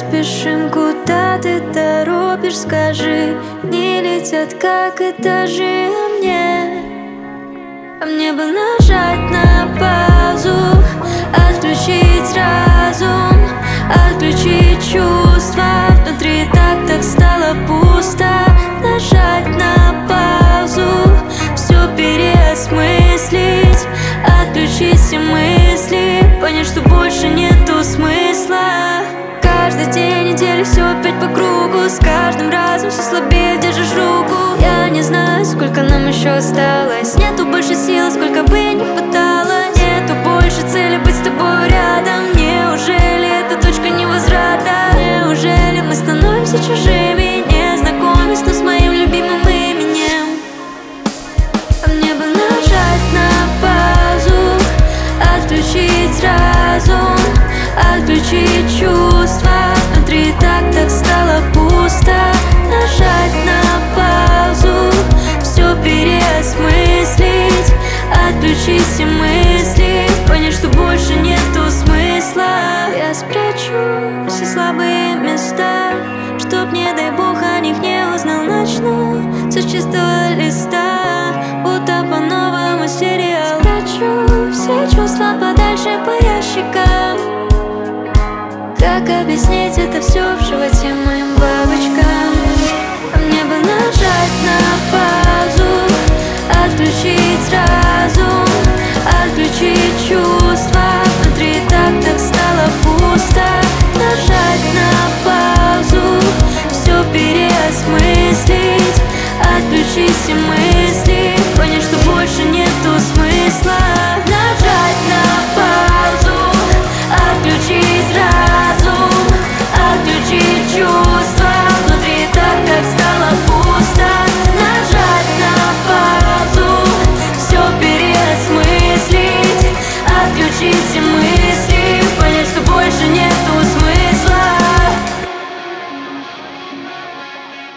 спешим, куда ты торопишь, скажи. Не летят, как этажи, а мне бы нажать на паузу, отключить разум, отключить чувства. Внутри так стало пусто. Нажать на паузу, все переосмыслить, отключить все мысли, понять, что больше нету смысла. Каждый день недели все опять по кругу, с каждым разом все слабее держишь руку. Я не знаю, сколько нам еще осталось, нету больше сил, сколько бы я ни пыталась. Нету больше цели быть с тобой рядом. Неужели это точка невозврата? Неужели мы становимся чужими, не знакомясь, но с моим любимым именем? А мне бы нажать на паузу, отключить разум, отключить чувства. Внутри так стало пусто. Нажать на паузу, все переосмыслить, отключить все мысли, понять, что больше нету смысла. Я спрячу все слабые места, чтоб, не дай бог, о них не узнал. Начну все с чистого листа, будто по-новому сериал. Спрячу все чувства подальше по ящикам. Как объяснить это все в животе моим бабочкам?